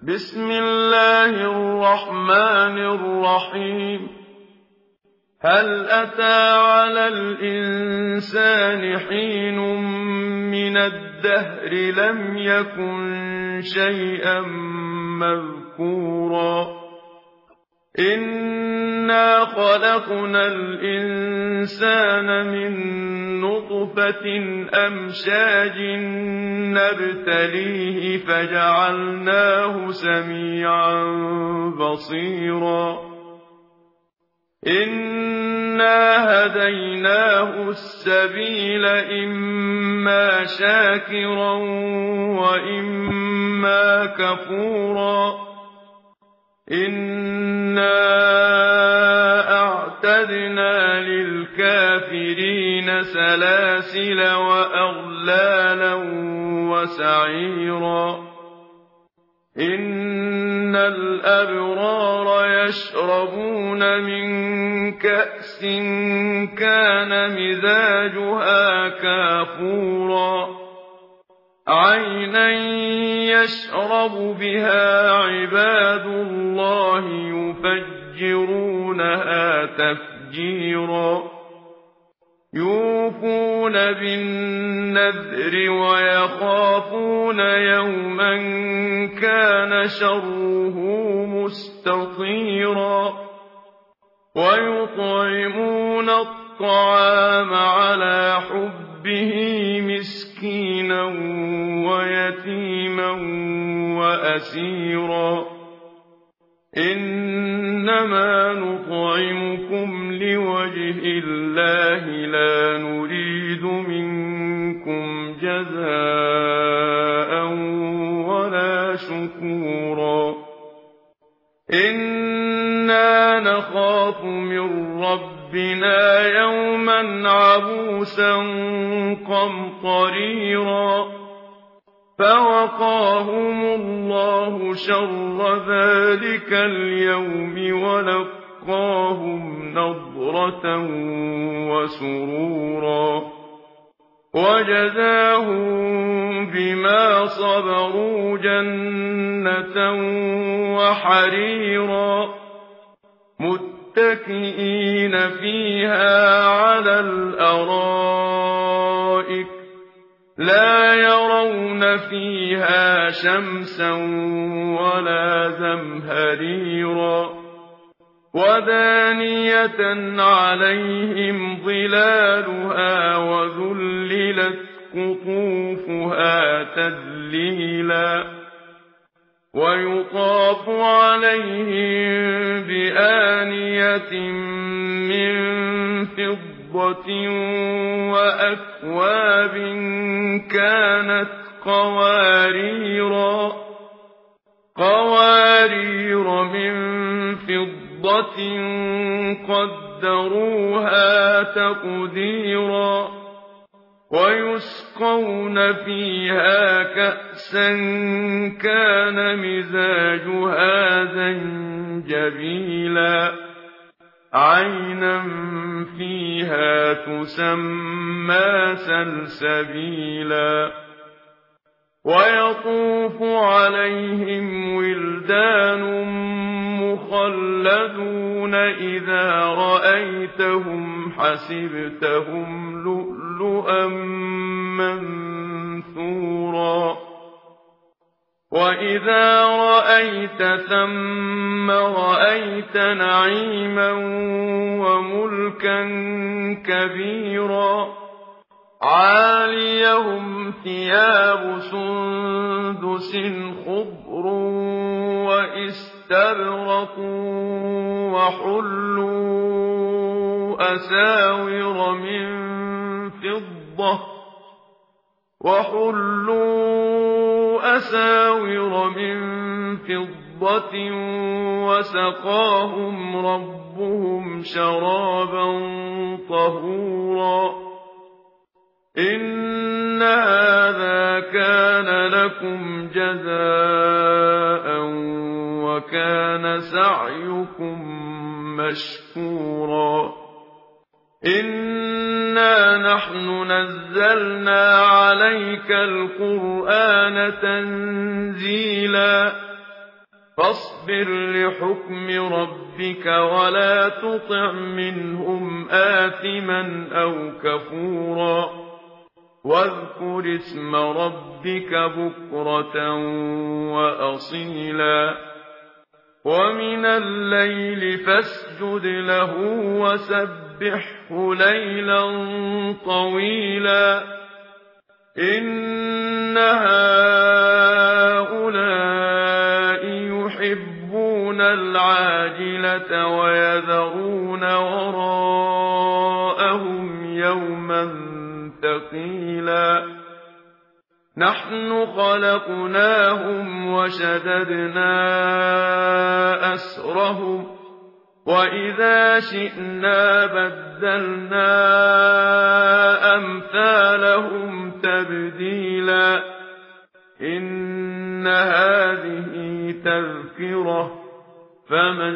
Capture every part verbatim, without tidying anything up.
بسم الله الرحمن الرحيم هل أتى على الإنسان حين من الدهر لم يكن شيئا مذكورا إنا خلقنا الإنسان من نطفة أمشاج نبتليه فجعلناه سميعا بصيرا إنا هديناه السبيل إما شاكرا وإما كفورا إنا أعتدنا للكافرين سلاسل وأغلالا وسعيرا إن الأبرار يشربون من كأس كان مزاجها كافورا عينا يشرب بها عباد الله يفجرونها تفجيرا يوفون بالنذر ويخافون يوما كان شره مستطيرا ويطعمون الطعام على حبه مسكينا ويتيما وأسيرا إنما نطعمكم لوجه الله لا نريد منكم جزاء ولا شكورا إنا نخاف من ربنا يوما عبوسا قمطريرا فوقاهم الله شر ذلك اليوم ولقاهم نضرة وسرورا وجزاهم بما صبروا جنة وحريرا متكئين فيها على الأرائك لا يرون فيها شمسا ولا زمهريرا ودانية عليهم ظلالها وذللت قطوفها تذليلا ويطاف عليهم بآنية من فضة وأكواب كانت قواريرا قوارير من فضة قدروها تقديرا ويسقون فيها كأسا كان مزاجها زنجبيلا عينا فيها تسمى سلسبيلا ويطوف عليهم ولدان مخلدون إذا رأيتهم حسبتهم لؤلؤا منثورا وإذا رأيت ثم رأيت نعيما وملكا كبيرا عاليهم ثياب سندس خضر وإستبرق وحلوا أساور من فضة وحلوا أساور من فضة وسقاهم ربهم شرابا طهورا إن هذا كان لكم جزاء وكان سعيكم مشكورا إنا نحن نزلنا عليك القرآن تنزيلا فاصبر لحكم ربك ولا تطع منهم آثما أو كفورا واذكر اسم ربك بكرة وأصيلا ومن الليل فاسجد له وسبحه ليلا طويلا إن هؤلاء يحبون العاجلة ويذرون وراءهم يوما ثقيلا نحن خلقناهم وشددنا أسرهم وإذا شئنا بدلنا أمثالهم تبديلا إن هذه تذكرة فمن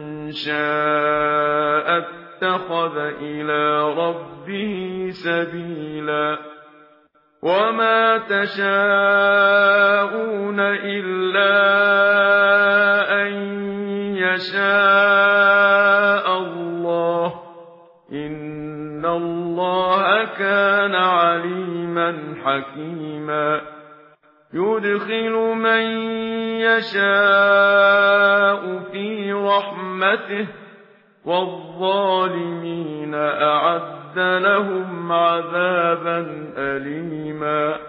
شاء اتخذ إلى ربه سبيلا وما تشاءون إلا أن يشاء الله إن الله كان عليما حكيما يدخل من يشاء في رحمته والظالمين أعد لهم عذابا أليما